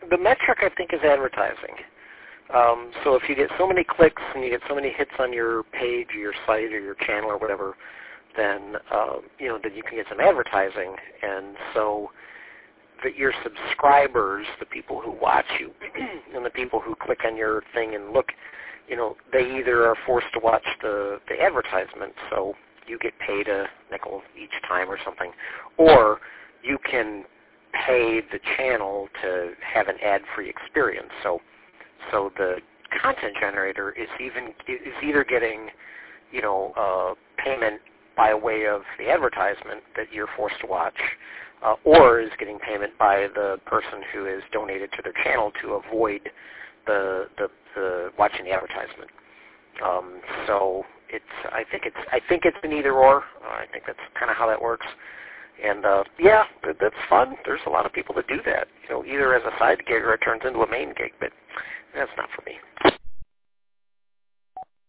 the metric, I think, is advertising. So if you get so many clicks and you get so many hits on your page or your site or your channel or whatever, then then you can get some advertising, and so that your subscribers, the people who watch you, and the people who click on your thing and look, they either are forced to watch the advertisement, so you get paid a nickel each time or something, or you can pay the channel to have an ad-free experience. So the content generator is either getting payment by way of the advertisement that you're forced to watch, or is getting payment by the person who is donated to their channel to avoid the watching the advertisement. So I think it's an either or. I think that's kind of how that works. And that's fun. There's a lot of people that do that. Either as a side gig or it turns into a main gig, but that's not for me.